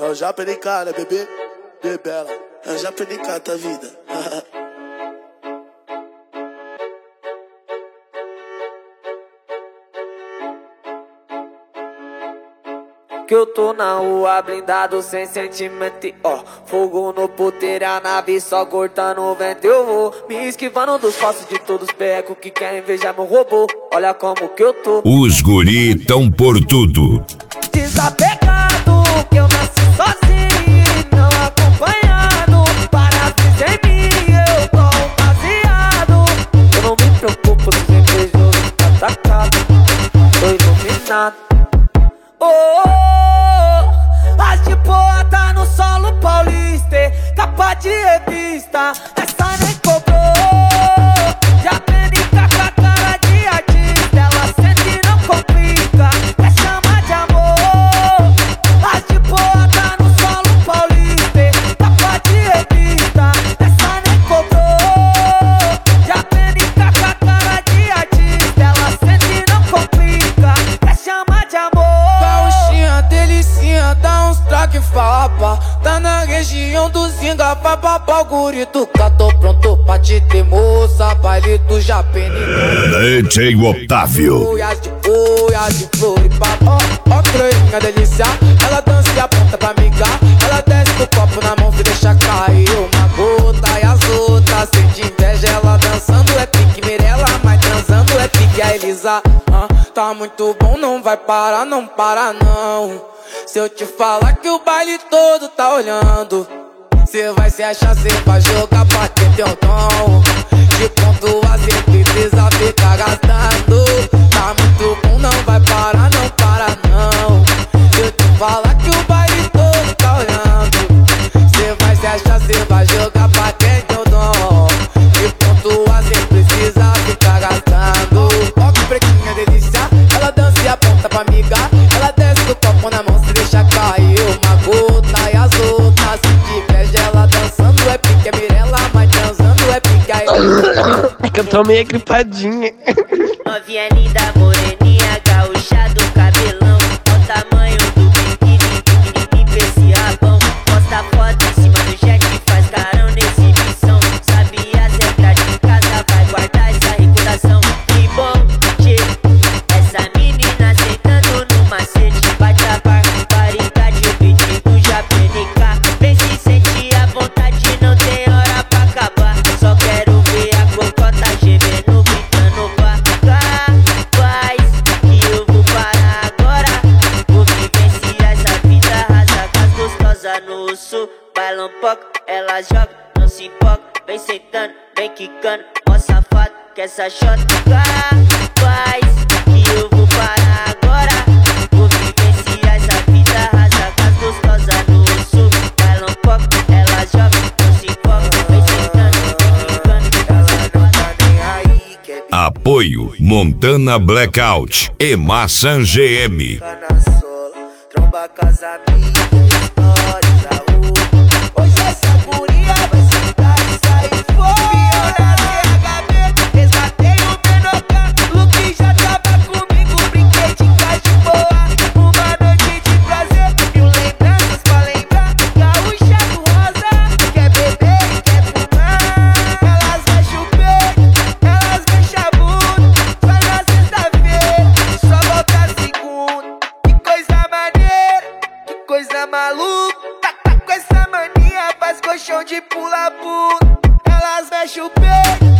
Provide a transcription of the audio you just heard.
Eu já perdi cara, bebê, bebela. Eu já perdi cara, tua vida. Que eu tô na rua blindado sem sentimento e ó, fogo no puteiro, a nave só cortando o vento. Eu vou me esquivando dos passos de todos os pecos que querem ver já meu robô. Olha como que eu tô. Os guri tão por tudo. Desapegado, que eu nasci sozinho e não acompanhado. Para sem mim, eu tô baseado. Eu não me preocupo se o invejoso tá atacado. Tô iluminado. As de boa tá no solo paulista, capa de revista, essa nem cobrou. Já aprendi com a cara de artista, ela sente e não complica, quer chamar de amor. As de boa tá no solo paulista, capa de revista, essa nem cobrou. Já aprendi com a cara de artista, ela sente e não complica, quer chamar de amor. Delicinha, dá uns traque fapa. Tá na região do Zinga, papapá, o guri do cá. Tô pronto pra te ter, moça, baile do Japene. DJ Otávio. As de Floripa, ó, croinha delícia. Ela dança e aponta pra migar. Ela desce do copo na mão, se deixa cair uma gota. E as outras sente inveja, ela dançando é pique Mirella, mas transando é pique a Elisa. Tá muito bom, não vai parar, não para não. Se eu te falar que o baile todo tá olhando, cê vai se achar, cê vai jogar pra ter teu tom. De pontua cê precisa ficar gastando. Tá muito bom, não vai parar, não para não. Se eu te falar que o baile todo tá olhando, cê vai se achar, cê vai jogar pra ter teu tom. De pontua cê precisa ficar gastando. Ó que pretinha delícia, ela dança e aponta pra migar. Ela desce do copo na mão, se deixa cair uma gota. E as outras se inveja, ela dançando é pique é Mirella, mas transando é pique a Elisa. É que eu tô meio gripadinha. Novinha linda, moreninha, gaúcha do cabelão. Olha o tamanho do biquíni pra esse rabão. Posta foto em cima do jet, faz carão na exibição. Sabe as regras de casa, vai guardar essa reputação. Que bom, tchê, essa menina aceitando no macete. Bate a barbaridade, o beat do Japenica. Vem se sentir à vontade, não tem hora pra acabar. Só quero ver a cocota gemendo, gritando faz que eu vou parar agora. Vou vivenciar essa vida, rasa com as gostosas no sul. Baila um pouco, ela joga, não se empolga. Vem sentando, vem quicando, ó safado, que essa shot faz que eu vou parar agora. Vou vivenciar essa vida, rasa com as gostosas no sul. Baila um pouco, ela joga, não se empolga. Vem sentando, vem quicando, ó safado, nem aí. Apoio Montana Blackout e Maçã GM. Na sola, tromba com as amigas, histórias da rua. Hoje essa guria vai sentar e sair fora. CHB, resgatei o menor. Luke já tava comigo, brinquei de casa de boa. Uma noite de prazer, mil lembranças pra lembrar. Gaúcha do rosa, quer beber e quer fumar. Elas mexem o peito, elas mexem a bunda. Só na sexta-feira, só volta segunda. Que coisa maneira, que coisa maluca. Tá com essa mania, faz colchão de pula-pula. Elas mexem o peito,